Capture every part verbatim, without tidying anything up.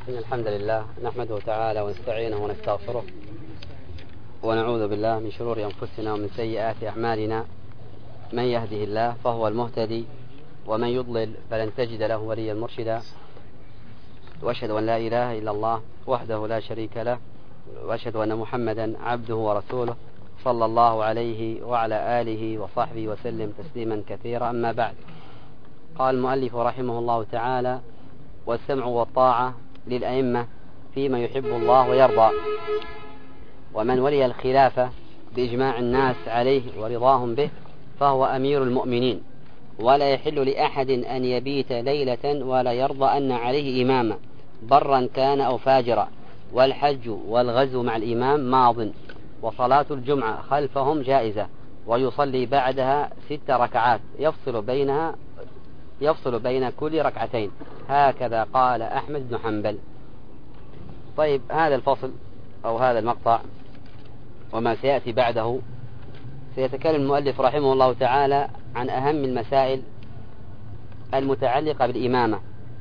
إن الحمد لله نحمده تعالى ونستعينه ونستغفره ونعوذ بالله من شرور أنفسنا ومن سيئات أعمالنا. من يهده الله فهو المهتدي ومن يضلل فلن تجد له وليا مرشدا. وأشهد أن لا إله إلا الله وحده لا شريك له، وأشهد أن محمدا عبده ورسوله صلى الله عليه وعلى آله وصحبه وسلم تسليما كثيرا. أما بعد، قال المؤلف رحمه الله تعالى: والسمع والطاعة للأئمة فيما يحب الله ويرضى. ومن ولي الخلافة بإجماع الناس عليه ورضاهم به فهو أمير المؤمنين، ولا يحل لأحد أن يبيت ليلة ولا يرضى أن عليه إماما برا كان أو فاجرا. والحج والغزو مع الإمام ماض، وصلاة الجمعة خلفهم جائزة، ويصلي بعدها ست ركعات يفصل بينها يفصل بين كل ركعتين. هكذا قال أحمد بن حنبل. طيب، هذا الفصل أو هذا المقطع وما سيأتي بعده سيتكلم المؤلف رحمه الله تعالى عن أهم المسائل المتعلقة بالإمامة،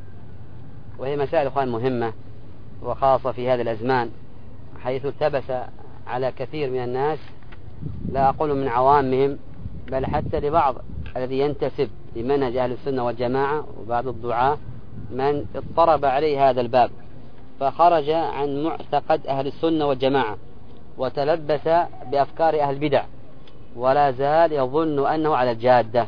وهي مسائل أخوان مهمة وخاصة في هذا الأزمان، حيث التبس على كثير من الناس، لا أقول من عوامهم بل حتى لبعض الذي ينتسب لمنهج أهل السنة والجماعة وبعض الدعاة من اضطرب عليه هذا الباب فخرج عن معتقد أهل السنة والجماعة وتلبس بأفكار أهل البدع، ولا زال يظن أنه على الجادة.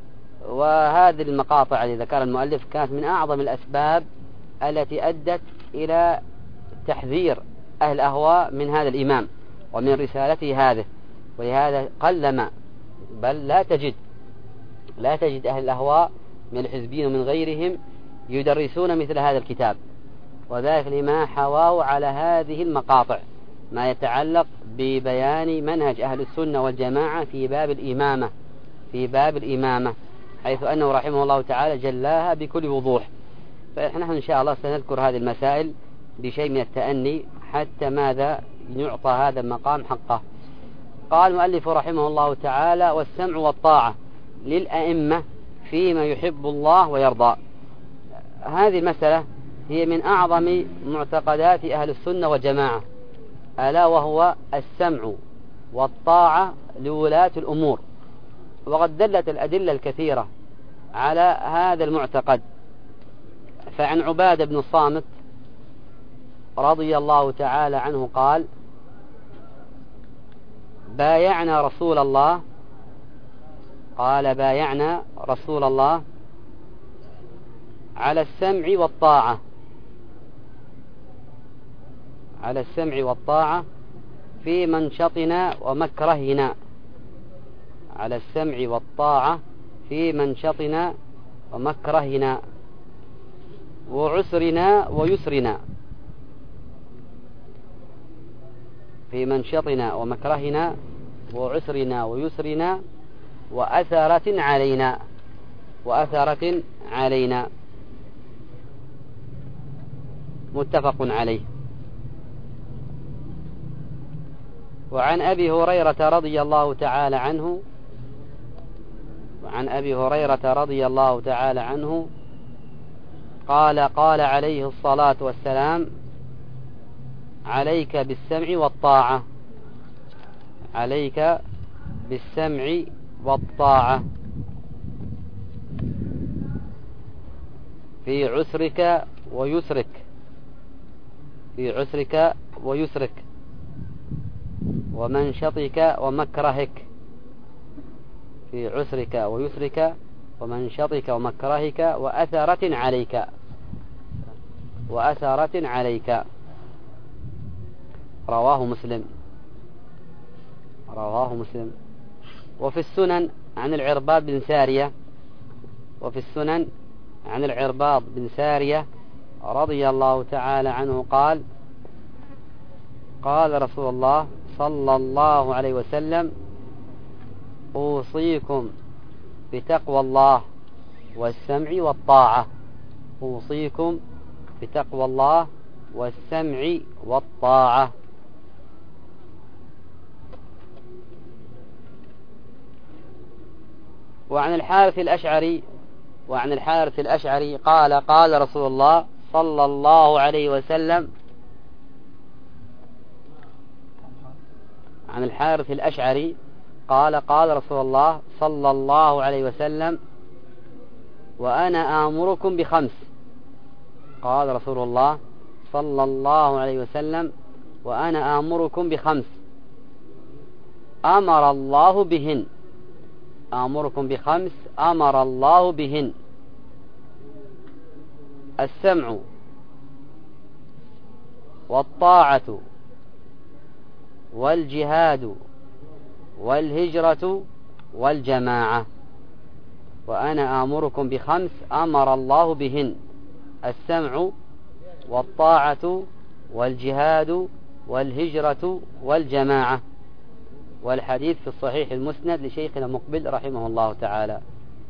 وهذه المقاطع التي ذكر المؤلف كانت من أعظم الأسباب التي أدت إلى تحذير أهل الأهواء من هذا الإمام ومن رسالته هذه. ولهذا قلما بل لا تجد لا تجد أهل الأهواء من الحزبين ومن غيرهم يدرسون مثل هذا الكتاب، وذلك لما حواه على هذه المقاطع ما يتعلق ببيان منهج أهل السنة والجماعة في باب الإمامة في باب الإمامة حيث أنه رحمه الله تعالى جلاها بكل وضوح. فنحن إن شاء الله سنذكر هذه المسائل بشيء من التأني حتى ماذا يعطى هذا المقام حقه. قال المؤلف رحمه الله تعالى: والسمع والطاعة للأئمة فيما يحب الله ويرضى. هذه المسألة هي من أعظم معتقدات أهل السنة والجماعة، ألا وهو السمع والطاعة لولاة الأمور. وقد دلت الأدلة الكثيرة على هذا المعتقد. فعن عبادة بن الصامت رضي الله تعالى عنه قال: بايعنا رسول الله قال بايعنا رسول الله على السمع والطاعة على السمع والطاعة في منشطنا ومكرهنا على السمع والطاعة في منشطنا ومكرهنا وعسرنا ويسرنا في منشطنا ومكرهنا وعسرنا ويسرنا وأثرة علينا وأثرة علينا متفق عليه. وعن أبي هريرة رضي الله تعالى عنه وعن أبي هريرة رضي الله تعالى عنه قال: قال عليه الصلاة والسلام: عليك بالسمع والطاعة عليك بالسمع والطاعة في عسرك ويسرك في عسرك ويسرك ومنشطك ومكرهك في عسرك ويسرك ومنشطك ومكرهك وأثرة عليك وأثرة عليك رواه مسلم رواه مسلم. وفي السنن عن العرباض بن سارية وفي السنن عن العرباض بن سارية رضي الله تعالى عنه قال: قال رسول الله صلى الله عليه وسلم: أوصيكم بتقوى الله والسمع والطاعة أوصيكم بتقوى الله والسمع والطاعة. وعن الحارث الأشعري وعن الحارث الأشعري قال: قال رسول الله صلى الله عليه وسلم عن الحارث الأشعري قال قال رسول الله صلى الله عليه وسلم وأنا آمركم بخمس. قال رسول الله صلى الله عليه وسلم وأنا آمركم بخمس أمر الله بهن. آمركم بخمس أمر الله بهن: السمع والطاعة والجهاد والهجرة والجماعة. وأنا آمركم بخمس أمر الله بهن: السمع والطاعة والجهاد والهجرة والجماعة. والحديث في الصحيح المسند لشيخنا مقبل رحمه الله تعالى.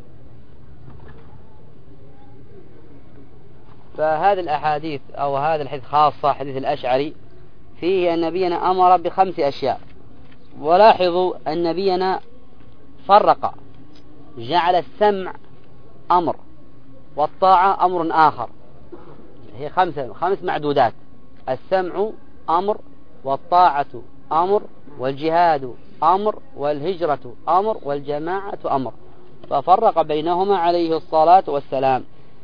فهذه الأحاديث أو هذا الحديث خاصة حديث الأشعري فيه أن نبينا أمر بخمس أشياء. ولاحظوا أن نبينا فرق، جعل السمع أمر والطاعة أمر آخر. هي خمسة خمس معدودات: السمع أمر، والطاعة أمر، والجهاد أمر، والهجرة أمر، والجماعة أمر. ففرق بينهما عليه الصلاة والسلام.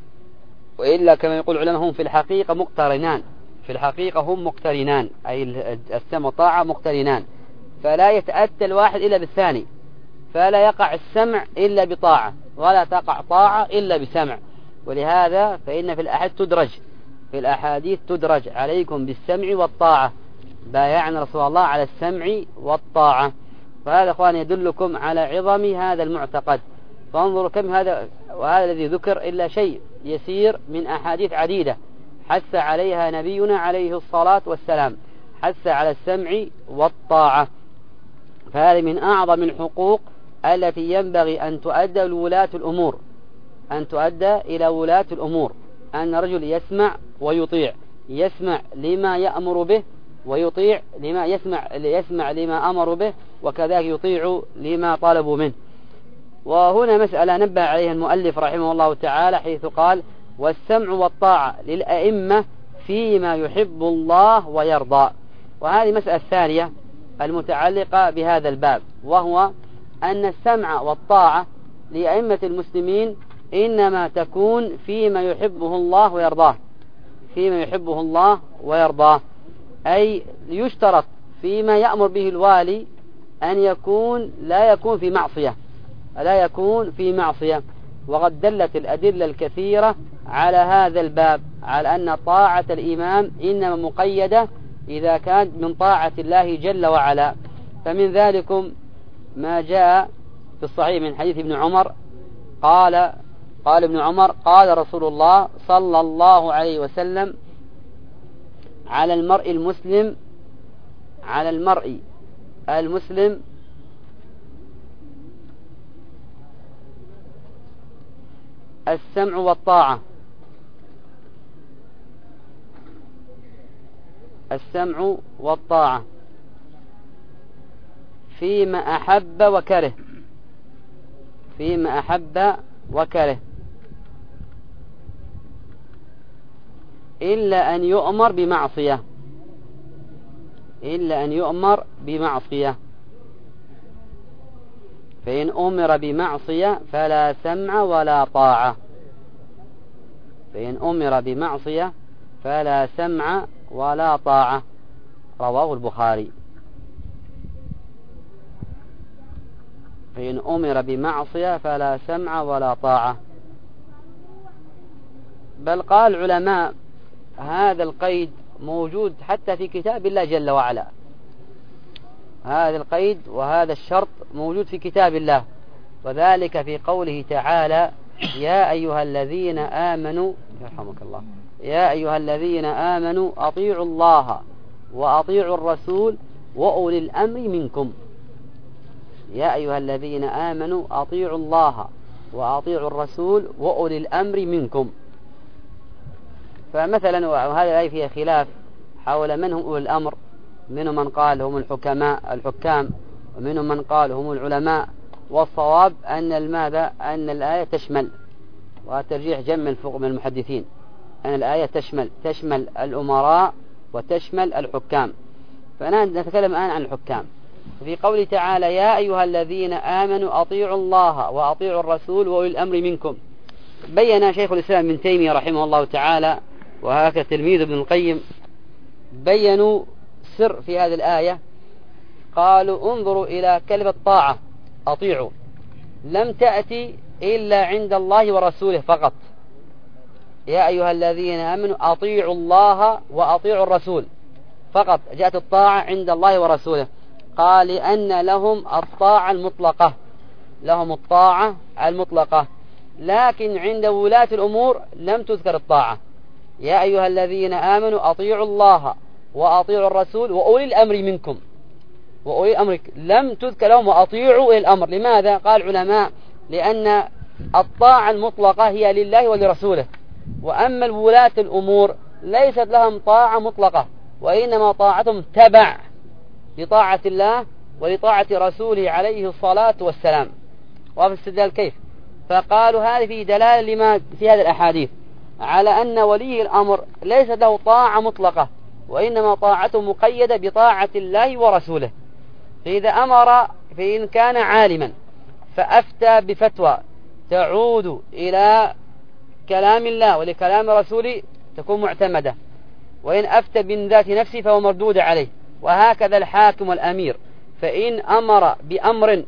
وإلا كما يقول العلماء هم في الحقيقة مقترنان، في الحقيقة هم مقترنان، أي السمع والطاعة مقترنان، فلا يتأتى الواحد إلا بالثاني. فلا يقع السمع إلا بطاعة، ولا تقع طاعة إلا بسمع. ولهذا فإن في الأحاديث تدرج في الأحاديث تدرج عليكم بالسمع والطاعة، بايعنا رسول الله على السمع والطاعة. فهذا أخوان يدلكم على عظم هذا المعتقد. فانظروا كم هذا، وهذا الذي ذكر إلا شيء يسير من أحاديث عديدة حث عليها نبينا عليه الصلاة والسلام، حث على السمع والطاعة. فهذه من أعظم الحقوق التي ينبغي أن تؤدى لولاة الأمور، أن تؤدى إلى ولاة الأمور، أن رجل يسمع ويطيع، يسمع لما يأمر به ويطيع لما يسمع يسمع لما أمر به، وكذلك يطيع لما طلبوا منه. وهنا مسألة نبه عليها المؤلف رحمه الله تعالى حيث قال: والسمع والطاعة للأئمة فيما يحب الله ويرضى. وهذه مسألة ثانية المتعلقة بهذا الباب، وهو أن السمع والطاعة لأئمة المسلمين إنما تكون فيما يحبه الله ويرضاه، فيما يحبه الله ويرضاه، أي يشترط فيما يأمر به الوالي أن يكون لا يكون في معصية، لا يكون في معصية. وقد دلت الأدلة الكثيرة على هذا الباب، على أن طاعة الإمام إنما مقيدة إذا كان من طاعة الله جل وعلا. فمن ذلكم ما جاء في الصحيح من حديث ابن عمر قال قال ابن عمر قال رسول الله صلى الله عليه وسلم: على المرء المسلم على المرء المسلم السمع والطاعة، السمع والطاعة فيما أحب وكره، فيما أحب وكره، إلا أن يؤمر بمعصية، إلا أن يؤمر بمعصية. فإن أمر بمعصية فلا سمع ولا طاعة، فإن أمر بمعصية فلا سمع ولا طاعة. رواه البخاري. فإن أمر بمعصية فلا سمع ولا طاعة. بل قال العلماء هذا القيد موجود حتى في كتاب الله جل وعلا، هذا القيد وهذا الشرط موجود في كتاب الله، وذلك في قوله تعالى: يا أيها الذين آمنوا يرحمك الله يا أيها الذين آمنوا أطيعوا الله وأطيعوا الرسول وأولي الأمر منكم. يا أيها الذين آمنوا أطيعوا الله وأطيعوا الرسول وأولي الأمر منكم. فمثلا وهذا الآية فيها خلاف حول من هم أولي الأمر، منهم من قال هم الحكماء الحكام، ومنهم من قال هم العلماء. والصواب أن الماذا أن الآية تشمل، وترجيح جمع من المحدثين أن الآية تشمل تشمل الأمراء وتشمل الحكام. فنحن نتكلم الآن عن الحكام. في قوله تعالى يا أيها الذين آمنوا أطيعوا الله وأطيعوا الرسول وأولي الأمر منكم، بين شيخ الإسلام ابن تيمية رحمه الله تعالى وهكذا تلميذ ابن القيم بينوا سر في هذه الآية. قالوا انظروا إلى كلمة طاعة أطيعوا لم تأتي إلا عند الله ورسوله فقط. يا أيها الذين آمنوا أطيعوا الله وأطيعوا الرسول فقط جاءت الطاعة عند الله ورسوله. قال لأن لهم الطاعة المطلقة لهم الطاعة المطلقة لكن عند ولاة الأمور لم تذكر الطاعة. يا أيها الذين آمنوا أطيعوا الله وأطيعوا الرسول وأولي الأمر منكم، وأولي الأمر لم تذكر لهم وأطيعوا أولي الأمر. لماذا؟ قال العلماء لأن الطاعة المطلقة هي لله ولرسوله، وأما الولاة الأمور ليست لهم طاعة مطلقة وإنما طاعتهم تبع لطاعة الله ولطاعة رسوله عليه الصلاة والسلام. وفي الاستدلال كيف؟ فقالوا هذه في دلالة لما في هذه الأحاديث على أن ولي الأمر ليس له طاعة مطلقة وإنما طاعته مقيدة بطاعة الله ورسوله. فإذا أمر فإن كان عالما فأفتى بفتوى تعود إلى كلام الله ولكلام رسوله تكون معتمدة، وإن أفتى من ذات نفسه فهو مردود عليه. وهكذا الحاكم والأمير، فإن أمر بأمر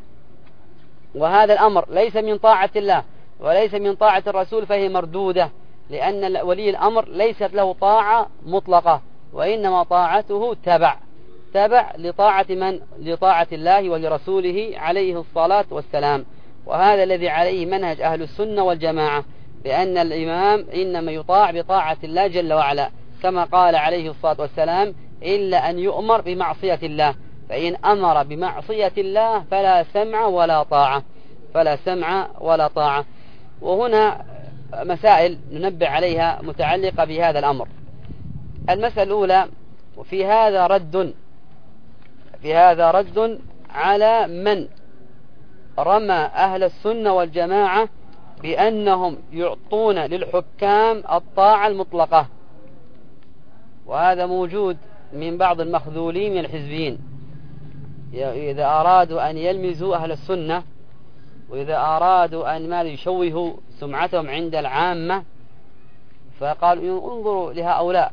وهذا الأمر ليس من طاعة الله وليس من طاعة الرسول فهي مردودة، لأن ولي الأمر ليست له طاعة مطلقة وإنما طاعته تبع تبع لطاعة من؟ لطاعة الله ولرسوله عليه الصلاة والسلام. وهذا الذي عليه منهج أهل السنة والجماعة، بأن الإمام إنما يطاع بطاعة الله جل وعلا، كما قال عليه الصلاة والسلام إلا أن يؤمر بمعصية الله، فإن أمر بمعصية الله فلا سمع ولا طاعة فلا سمع ولا طاعة. وهنا مسائل ننبه عليها متعلقة بهذا الأمر. المسألة الأولى، وفي هذا رد في هذا رد على من رمى أهل السنة والجماعة بأنهم يعطون للحكام الطاعة المطلقة، وهذا موجود من بعض المخذولين من الحزبيين. إذا أرادوا أن يلمزوا أهل السنة وإذا أرادوا أن ما يشوهوا سمعتهم عند العامة فقالوا انظروا لهؤلاء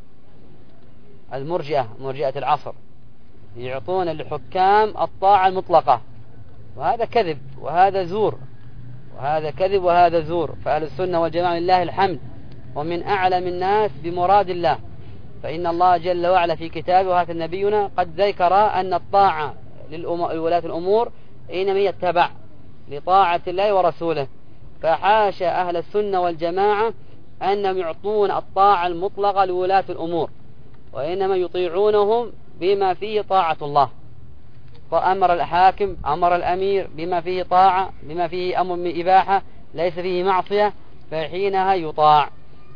المرجئة مرجئة العصر يعطون للحكام الطاعة المطلقة، وهذا كذب وهذا زور وهذا كذب وهذا زور. فأهل السنة والجماعة لله الحمد ومن أعلم الناس بمراد الله، فإن الله جل وعلا في كتابه وهذا نبينا قد ذكر أن الطاعة للولاة الأمور إنما يتبع لطاعة الله ورسوله. فحاشا أهل السنة والجماعة أنهم يعطون الطاعة المطلقة لولاة الأمور، وإنما يطيعونهم بما فيه طاعة الله. فأمر الحاكم أمر الأمير بما فيه طاعة بما فيه أمر من إباحة ليس فيه معصية فحينها يطاع.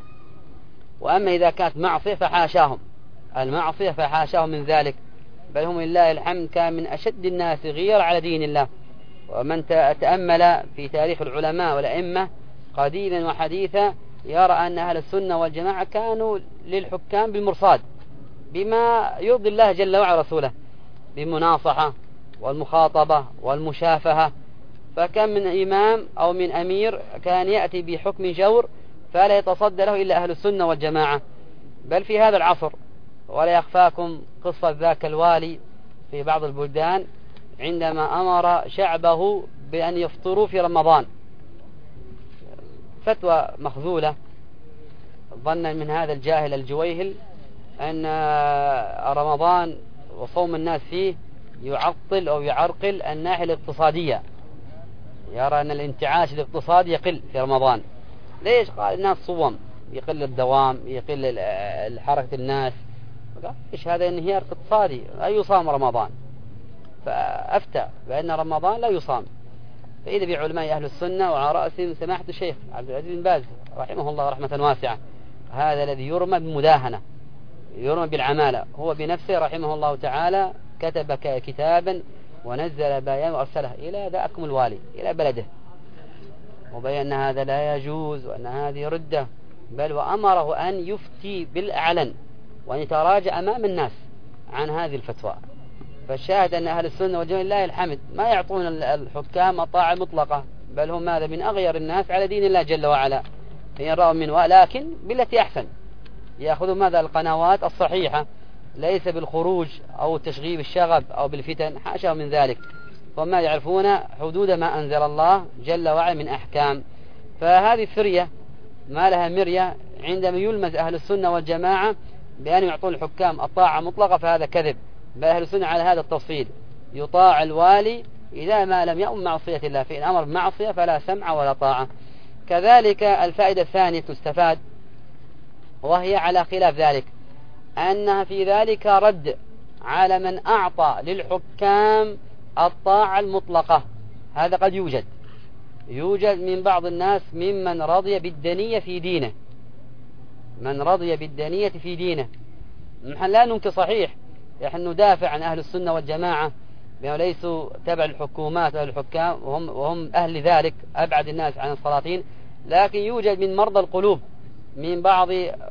وأما إذا كانت معصية فحاشاهم المعصية فحاشاهم من ذلك، بل هم لله الحمد كان من أشد الناس غيرة على دين الله. ومن تأمل في تاريخ العلماء والأئمة قديما وحديثا يرى أن أهل السنة والجماعة كانوا للحكام بالمرصاد بما يرضي الله جل وعلا رسوله، بالمناصحة والمخاطبة والمشافهة. فكم من إمام أو من أمير كان يأتي بحكم جور فلا يتصدى له إلا أهل السنة والجماعة. بل في هذا العصر ولا يخفاكم قصة ذاك الوالي في بعض البلدان عندما أمر شعبه بأن يفطروا في رمضان، فتوى مخذولة ظنا من هذا الجاهل الجويهل أن رمضان وصوم الناس فيه يعطل أو يعرقل الناحية الاقتصادية، يرى أن الانتعاش الاقتصادي يقل في رمضان. ليش؟ قال الناس صوم يقل الدوام يقل حركة الناس، إيش هذا انهيار اقتصادي لا يصام رمضان. فأفتى بأن رمضان لا يصام. فإذا بعلماء أهل السنة وعلى رأسهم سماحة الشيخ عبد العزيز بن باز رحمه الله رحمة واسعة، هذا الذي يرمى بمداهنة يرمى بالعمالة، هو بنفسه رحمه الله تعالى كتب كتابا ونزل بيان وأرسله إلى ذاكم الوالي إلى بلده، وبين أن هذا لا يجوز وأن هذه ردة بل وأمره أن يفتي بالأعلن وأن يتراجع أمام الناس عن هذه الفتوى. فالشاهد أن أهل السنة والجماعة لله الحمد ما يعطون الحكام الطاعة المطلقة، بل هم ماذا من أغير الناس على دين الله جل وعلا إن رأوا من، ولكن بالتي أحسن، يأخذوا ماذا القنوات الصحيحة، ليس بالخروج أو تشغيب الشغب أو بالفتن، حاشا من ذلك، فهم يعرفون حدود ما أنزل الله جل وعلا من أحكام. فهذه الفرية ما لها مرية عندما يلمز أهل السنة والجماعة بأن يعطون الحكام الطاعة مطلقة، فهذا كذب. بل أهل السنة على هذا التفصيل، يطاع الوالي إذا ما لم يأمر معصية الله، فإن أمر بمعصية فلا سمع ولا طاعة. كذلك الفائدة الثانية تستفاد، وهي على خلاف ذلك، أنها في ذلك رد على من أعطى للحكام الطاعة المطلقة. هذا قد يوجد يوجد من بعض الناس ممن رضي بالدنية في دينه، من رضي بالدنية في دينه. نحن لا ننكر صحيح، نحن ندافع عن أهل السنة والجماعة بأنهم ليسوا تبع الحكومات أو الحكام، وهم, وهم أهل ذلك أبعد الناس عن السلاطين، لكن يوجد من مرضى القلوب من بعض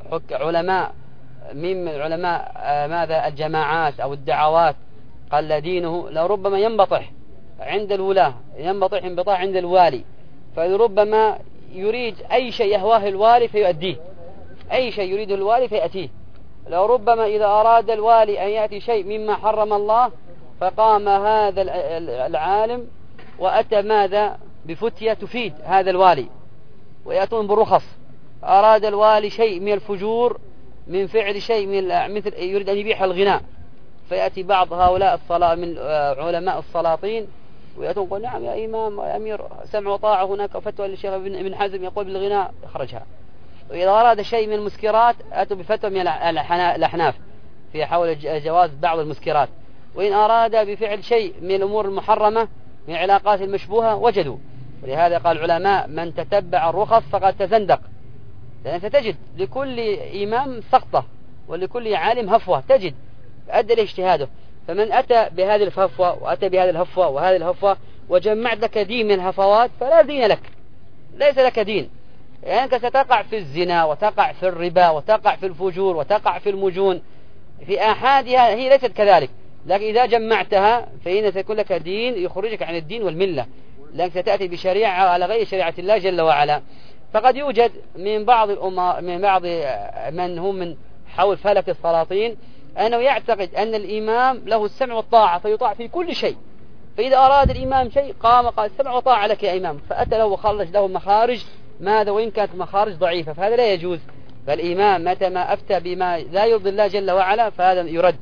علماء من علماء ماذا الجماعات أو الدعوات قل دينه، لربما ينبطح عند الولاة، ينبطح انبطاح عند الوالي، فلربما يريد أي شيء يهواه الوالي فيؤديه، أي شيء يريده الوالي فيأتيه. لربما إذا أراد الوالي أن يأتي شيء مما حرم الله، فقام هذا العالم وأتى ماذا بفتية تفيد هذا الوالي، ويأتون بالرخص. أراد الوالي شيء من الفجور، من فعل شيء من مثل يريد أن يبيح الغناء، فيأتي بعض هؤلاء الصلاة من علماء السلاطين ويأتون يقول نعم يا إمام يا أمير، سمع وطاعة، هناك فتوى للشيخ ابن حزم يقول بالغناء، يخرجها. وإذا أراد شيء من المسكرات أتوا بفتوى من الأحناف في حول جواز بعض المسكرات. وإن أراد بفعل شيء من الأمور المحرمة من العلاقات المشبوهة وجدوا. ولهذا قال العلماء من تتبع الرخص فقد تزندق، لأن ستجد لكل إمام سقطة ولكل عالم هفوة، تجد أدى لاجتهاده. فمن أتى بهذه الهفوة وأتى بهذه الهفوة وهذه الهفوة وجمعت لك دين من الهفوات فلا دين لك، ليس لك دين، لأنك يعني ستقع في الزنا وتقع في الربا وتقع في الفجور وتقع في المجون، في آحادها هي ليست كذلك، لكن إذا جمعتها فإن سيكون لك دين يخرجك عن الدين والملة، لأنك ستأتي بشريعة على غير شريعة الله جل وعلا. فقد يوجد من بعض الأمة من بعض من هم من حول فلك السلاطين أنه يعتقد أن الإمام له السمع والطاعة فيطاع في كل شيء، فإذا أراد الإمام شيء قام قال السمع والطاعة لك يا إمام، فأتى له وخرج له مخارج ماذا وإن كانت مخارج ضعيفة، فهذا لا يجوز. فالإمام متى ما أفتى بما لا يرضي الله جل وعلا فهذا يرد.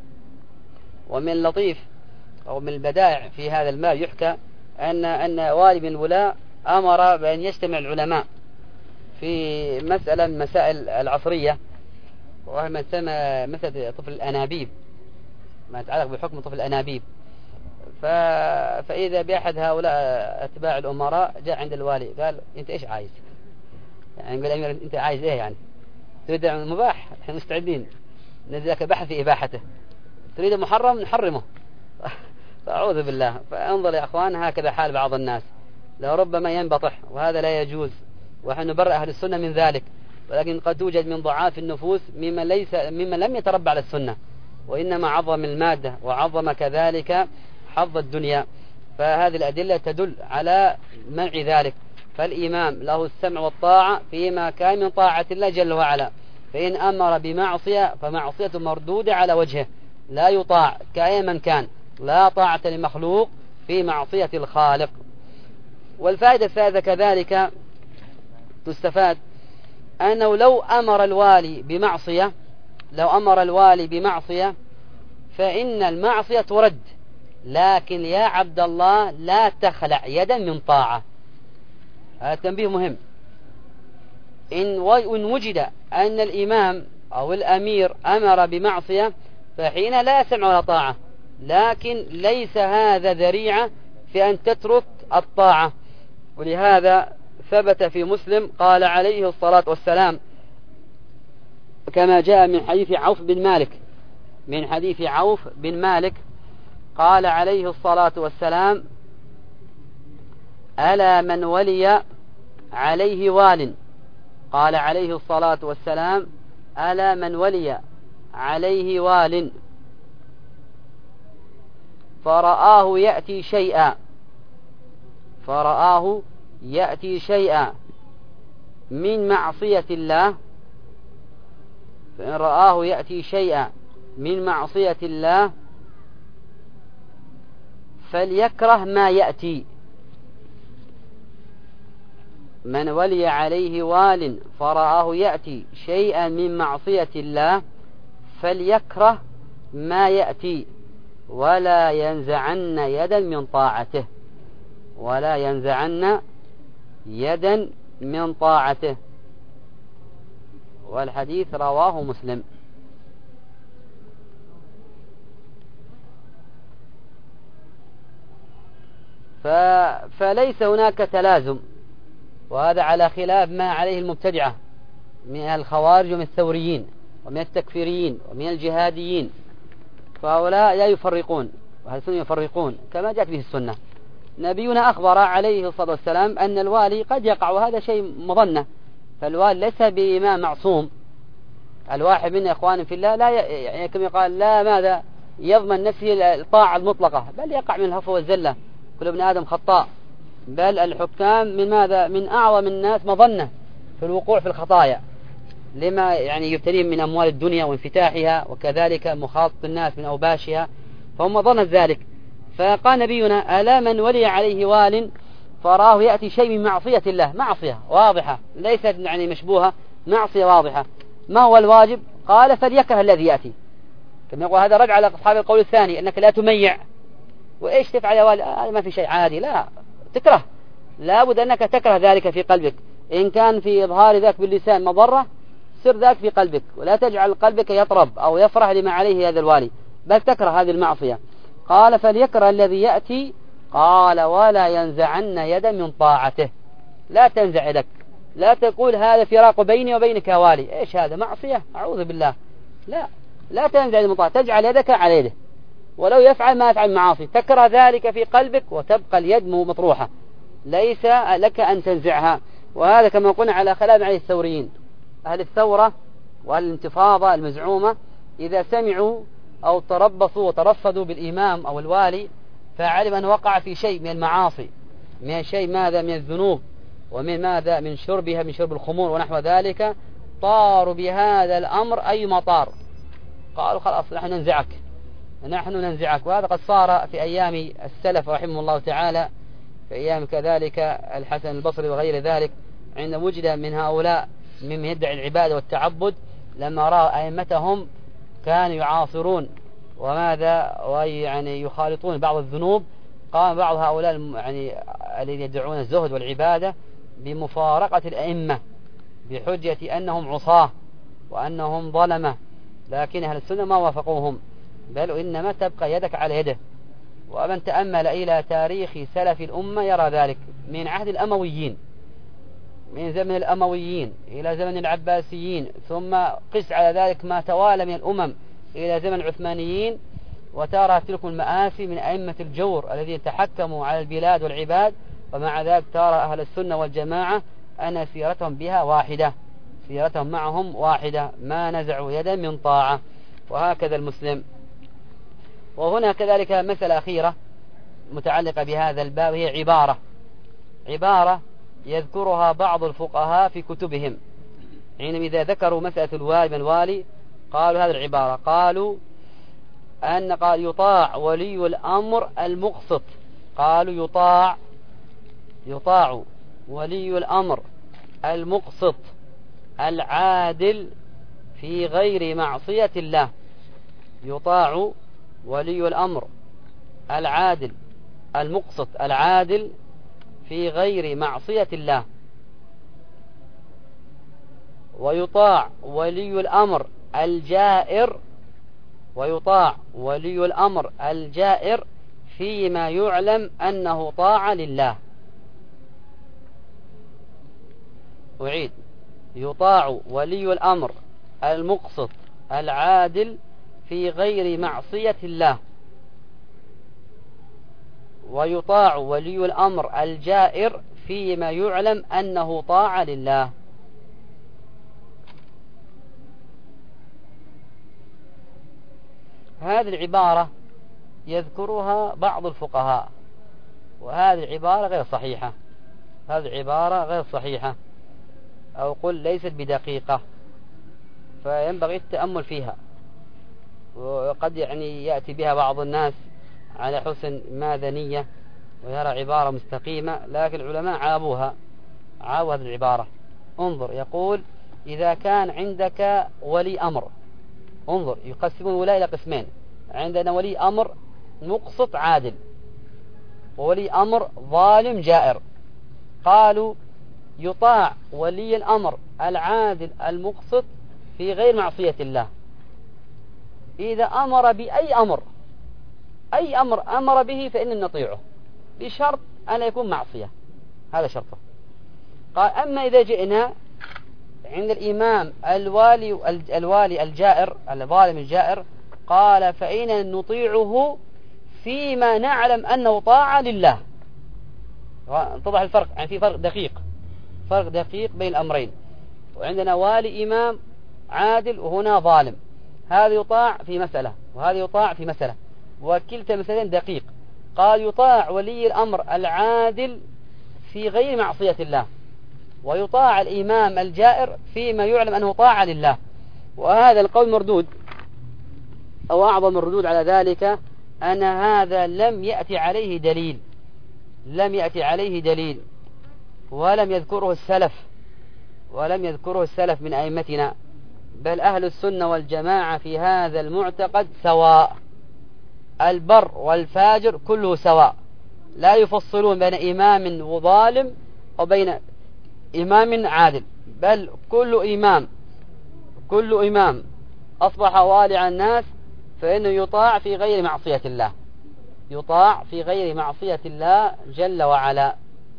ومن اللطيف أو من البدائع في هذا المال يحكى أن أن والي من الولاة أمر بأن يجتمع العلماء في مسألة من مسائل العصرية، وهي ما تسمى مثل طفل الأنابيب، ما يتعلق بحكم طفل الأنابيب. ف... فإذا بأحد هؤلاء أتباع الأمراء جاء عند الوالي قال أنت إيش عايز؟ يعني يقول أمير أنت عايز إيه يعني؟ تريد مباح إحنا مستعدين نزلك بحث في إباحته، تريد محرم نحرمه. فأعوذ بالله. فانظر يا أخوان هكذا حال بعض الناس، لربما ينبطح وهذا لا يجوز، ونحن نبرأ أهل السنة من ذلك، ولكن قد توجد من ضعاف النفوس ممن ليس ممن لم يتربى على السنة، وإنما عظم المادة وعظم كذلك حظ الدنيا. فهذه الأدلة تدل على منع ذلك. فالإمام له السمع والطاعة فيما كان من طاعة الله جل وعلا، فإن أمر بمعصية فمعصية مردودة على وجهه، لا يطاع كأي من كان، لا طاعة لمخلوق في معصية الخالق. والفائدة الثالثة كذلك تستفاد أنه لو أمر الوالي بمعصية لو أمر الوالي بمعصية فإن المعصية ترد، لكن يا عبد الله لا تخلع يدا من طاعة. هذا تنبيه مهم. إن وجد أن الإمام أو الأمير أمر بمعصية فحين لا سمع ولا طاعة، لكن ليس هذا ذريعة في أن تترك الطاعة. ولهذا ثبت في مسلم قال عليه الصلاة والسلام كما جاء من حديث عوف بن مالك من حديث عوف بن مالك قال عليه الصلاة والسلام ألا من ولي عليه وال قال عليه الصلاة والسلام: ألا من ولي عليه وال فرآه يأتي شيئا فرآه يأتي شيئا من معصية الله فإن رآه يأتي شيئا من معصية الله فليكره ما يأتي. من ولي عليه وال فرآه يأتي شيئا من معصية الله فليكره ما يأتي ولا ينزعن يدا من طاعته ولا ينزعن يدا من طاعته. والحديث رواه مسلم. ف... فليس هناك تلازم، وهذا على خلاف ما عليه المبتدعة من الخوارج ومن الثوريين ومن التكفيريين ومن الجهاديين، فهؤلاء لا يفرقون، وهل السنة يفرقون كما جاءت به السنة. نبينا أخبر عليه الصلاة والسلام أن الوالي قد يقع، وهذا شيء مظنة، فالوالي ليس بإمام معصوم. الواحد من إخوان في الله لا ي... يعني كما يقال لا ماذا يضمن نفسه الطاعة المطلقة، بل يقع من الهفوة والزلة، كل ابن آدم خطاء. بل الحكام من ماذا من أعظم الناس مظنة في الوقوع في الخطايا، لما يعني يبتليهم من أموال الدنيا وانفتاحها، وكذلك مخاطة الناس من أوباشها، فهم ظنوا ذلك. فقال نبينا: ألا من ولي عليه وال فراه يأتي شيء من معصية الله، معصية واضحة ليست يعني مشبوهة، معصية واضحة. ما هو الواجب؟ قال: فليكره الذي يأتي. كما يقول هذا رد على أصحاب القول الثاني أنك لا تميع، وإيش تفعل يا والي؟ آه ما في شيء عادي، لا تكره، لا بد أنك تكره ذلك في قلبك. إن كان في إظهار ذاك باللسان مضرة سر ذاك في قلبك، ولا تجعل قلبك يطرب أو يفرح لما عليه هذا الوالي، بل تكره هذه المعصية. قال: فليكره الذي يأتي. قال: ولا ينزعن يدا من طاعته. لا تنزع يدك، لا تقول هذا فراق بيني وبينك يا والي، إيش هذا معصية، أعوذ بالله. لا لا تنزع يد من طاعته، تجعل يدك على يده، ولو يفعل ما يفعل معاصي تكره ذلك في قلبك وتبقى اليد مطروحة، ليس لك أن تنزعها. وهذا كما قلنا على خلاف عليه الثوريين. أهل الثورة والانتفاضة المزعومة إذا سمعوا أو تربصوا وترصدوا بالإمام أو الوالي فعلم أن وقع في شيء من المعاصي، من شيء ماذا من الذنوب، ومن ماذا من شربها من شرب الخمور ونحو ذلك، طاروا بهذا الأمر أي مطار، قالوا خلاص نحن ننزعك نحن ننزعك. وهذا قد صار في أيام السلف رحمه الله تعالى، في أيام كذلك الحسن البصري وغير ذلك، عند وجد من هؤلاء ممن يدعي العبادة والتعبد لما رأى أئمتهم كانوا يعاصرون وماذا ويعني يخالطون بعض الذنوب، قام بعض هؤلاء يعني الذين يدعون الزهد والعبادة بمفارقة الأئمة بحجة أنهم عصاة وأنهم ظلمة، لكن أهل السنة ما وافقوهم، بل إنما تبقى يدك على يده. ومن تأمل إلى تاريخ سلف الأمة يرى ذلك، من عهد الأمويين، من زمن الأمويين إلى زمن العباسيين، ثم قس على ذلك ما توالى من الأمم إلى زمن العثمانيين، وترى تلك المآسي من أئمة الجور الذين تحكموا على البلاد والعباد، ومع ذلك ترى أهل السنة والجماعة أن سيرتهم بها واحدة، سيرتهم معهم واحدة، ما نزعوا يدا من طاعة. وهكذا المسلم. وهنا كذلك مسألة أخيرة متعلقة بهذا الباب، هي عبارة عبارة يذكرها بعض الفقهاء في كتبهم، حينما إذا ذكروا مسألة الوالي من والي قالوا هذه العبارة، قالوا أن قال يطاع ولي الأمر المقسط، قالوا يطاع يطاع ولي الأمر المقسط العادل في غير معصية الله. يطاع ولي الأمر العادل المقسط العادل في غير معصية الله. ويطاع ولي الأمر الجائر ويطاع ولي الأمر الجائر فيما يعلم أنه طاعة لله. أعيد: يطاع ولي الأمر المقسط العادل في غير معصية الله. ويطاع ولي الأمر الجائر فيما يعلم أنه طاعة لله. هذه العبارة يذكرها بعض الفقهاء، وهذه العبارة غير صحيحة، هذه العبارة غير صحيحة، أو قل ليست بدقيقة، فينبغي التأمل فيها. وقد يعني يأتي بها بعض الناس على حسن ماذا نية ويرى عبارة مستقيمة، لكن العلماء عابوها، عابوا هذه العبارة. انظر، يقول إذا كان عندك ولي أمر، انظر يقسمون الولاء إلى قسمين، عندنا ولي أمر مقسط عادل، وولي أمر ظالم جائر. قالوا يطاع ولي الأمر العادل المقسط في غير معصية الله إذا أمر بأي أمر، أي أمر أمر به فإن نطيعه بشرط أن يكون معصية، هذا شرطه. قال أما إذا جئنا عند الإمام الوالي الوالي الجائر الظالم الجائر، قال فإن نطيعه فيما نعلم أنه طاعة لله. طبعا الفرق، يعني في فرق دقيق، فرق دقيق بين الأمرين. وعندنا والي إمام عادل وهنا ظالم، هذا يطاع في مسألة وهذا يطاع في مسألة، وكلتا مسألتين دقيق. قال يطاع ولي الأمر العادل في غير معصية الله، ويطاع الإمام الجائر فيما يعلم أنه طاعة لله. وهذا القول مردود، أو أعظم الردود على ذلك أن هذا لم يأتي عليه دليل، لم يأتي عليه دليل ولم يذكره السلف، ولم يذكره السلف من أئمتنا، بل أهل السنة والجماعة في هذا المعتقد سواء، البر والفاجر كله سواء، لا يفصلون بين إمام وظالم وبين إمام عادل، بل كل إمام كل إمام أصبح والي الناس فإنه يطاع في غير معصية الله، يطاع في غير معصية الله جل وعلا.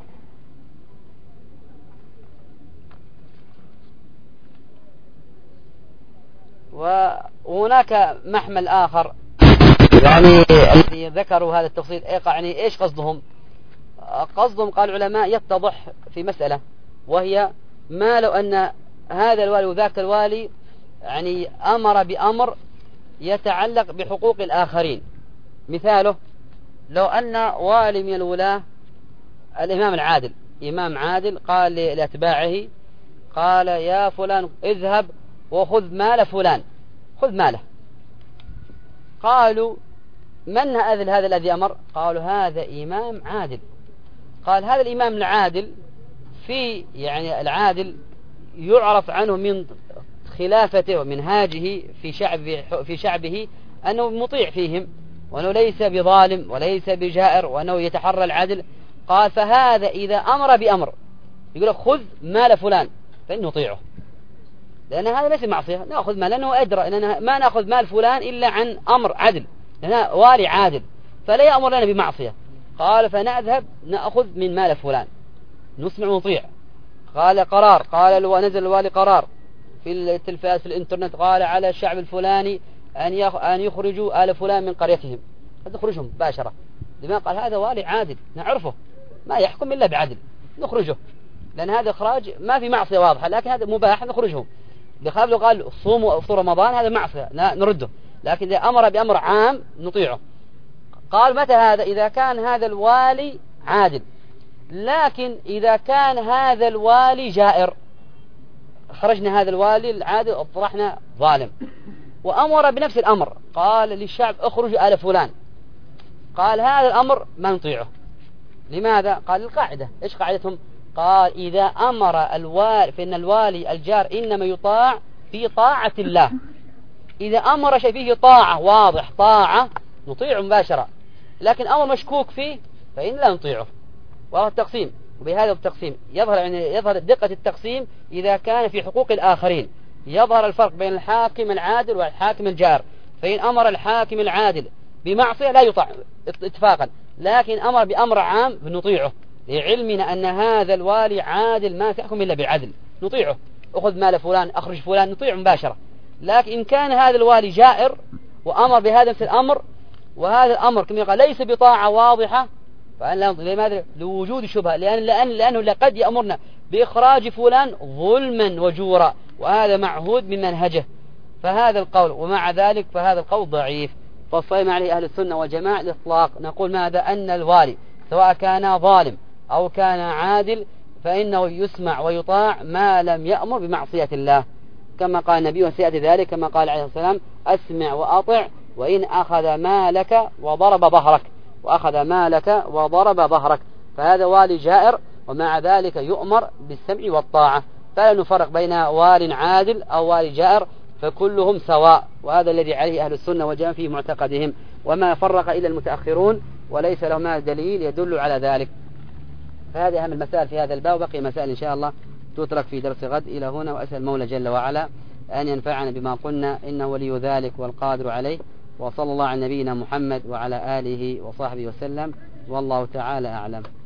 وهناك محمل آخر يعني الذي ذكروا هذا التفصيل، يعني إيش قصدهم؟ قصدهم قال العلماء يتضح في مسألة، وهي ما لو أن هذا الوالي وذاك الوالي يعني أمر بأمر يتعلق بحقوق الآخرين. مثاله لو أن والي من الولاة الإمام العادل، إمام عادل، قال لأتباعه قال يا فلان اذهب وخذ مال فلان، خذ ماله. قالوا من هذا هذا الذي أمر؟ قالوا هذا إمام عادل. قال هذا الإمام العادل في يعني العادل يعرف عنه من خلافته ومنهاجه في شعبه في شعبه أنه مطيع فيهم، وأنه ليس بظالم وليس بجائر، وأنه يتحرى العدل. قال فهذا إذا أمر بأمر يقول خذ مال فلان فإنه نطيعه، لأن هذا ليس معصية، نأخذ مال لأنه أدرى أننا ما نأخذ مال فلان إلا عن أمر عدل، لأنه والي عادل فلا يأمر لنا بمعصية. قال فنذهب نأخذ من مال فلان، نسمع مطيع. قال قرار، قال نزل الوالي قرار في التلفاز في الانترنت، قال على الشعب الفلاني أن أن يخرجوا آل فلان من قريتهم، نخرجهم مباشرة. لما قال هذا والي عادل نعرفه ما يحكم إلا بعدل، نخرجه، لأن هذا إخراج ما في معصية واضحة، لكن هذا مباح نخرجهم. بخلاف لو قال صوموا أفطروا رمضان هذا معصية نرده، لكن إذا أمر بأمر عام نطيعه. قال متى هذا؟ إذا كان هذا الوالي عادل، لكن إذا كان هذا الوالي جائر، خرجنا هذا الوالي العادل اطرحنا ظالم، وأمر بنفس الأمر، قال للشعب اخرجوا آل فلان، قال هذا الأمر ما نطيعه. لماذا؟ قال القاعدة، إيش قاعدتهم؟ قال إذا أمر الوالي فإن الوالي الجار إنما يطاع في طاعة الله، إذا أمر شيء فيه طاعة واضح طاعة نطيعه مباشرة، لكن أمر مشكوك فيه فإن لا نطيعه. وهذا التقسيم، وبهذا التقسيم يظهر يعني يظهر دقة التقسيم إذا كان في حقوق الآخرين، يظهر الفرق بين الحاكم العادل والحاكم الجار. فإن أمر الحاكم العادل بمعصية لا يطاع اتفاقا، لكن أمر بأمر عام نطيعه، لعلمنا أن هذا الوالي عادل ما يحكم إلا بالعدل نطيعه، أخذ مال فلان أخرج فلان نطيعه مباشرة. لكن إن كان هذا الوالي جائر وأمر بهذا نفس الأمر، وهذا الأمر كما قال ليس بطاعة واضحة، فأن لا نطيع. لماذا؟ لوجود شبهة، لأن لأن لأنه لقد يأمرنا بإخراج فلان ظلما وجورا، وهذا معهود من منهجه. فهذا القول، ومع ذلك فهذا القول ضعيف، فالصحيح عليه أهل السنة والجماعة الإطلاق. نقول ماذا؟ أن الوالي سواء كان ظالم أو كان عادل فإنه يسمع ويطاع ما لم يأمر بمعصية الله، كما قال النبي وسيأتي ذلك كما قال عليه الصلاة والسلام: أسمع وأطع وإن أخذ مالك وضرب ظهرك، وأخذ مالك وضرب ظهرك. فهذا والي جائر ومع ذلك يؤمر بالسمع والطاعة، فلا نفرق بين وال عادل أو والي جائر، فكلهم سواء. وهذا الذي عليه أهل السنة والجماعة في معتقدهم، وما فرق إلا المتأخرون وليس لهم دليل يدل على ذلك. فهذه أهم المسائل في هذا الباب، وبقي مسائل إن شاء الله تترك في درس غد. إلى هنا، وأسأل المولى جل وعلا أن ينفعنا بما قلنا، إنه ولي ذلك والقادر عليه. وصلى الله على نبينا محمد وعلى آله وصحبه وسلم، والله تعالى أعلم.